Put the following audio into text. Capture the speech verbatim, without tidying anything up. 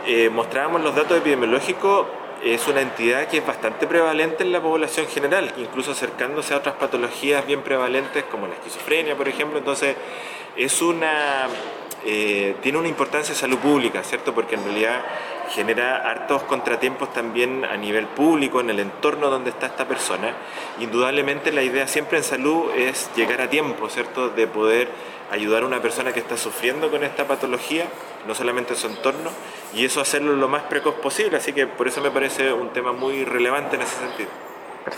eh, mostrábamos los datos epidemiológicos, es una entidad que es bastante prevalente en la población general, incluso acercándose a otras patologías bien prevalentes como la esquizofrenia, por ejemplo. Entonces, es una, eh, tiene una importancia de salud pública, ¿cierto? Porque en realidad genera hartos contratiempos también a nivel público, en el entorno donde está esta persona. Indudablemente la idea siempre en salud es llegar a tiempo, ¿cierto? De poder ayudar a una persona que está sufriendo con esta patología, no solamente en su entorno, y eso hacerlo lo más precoz posible, así que por eso me parece un tema muy relevante en ese sentido.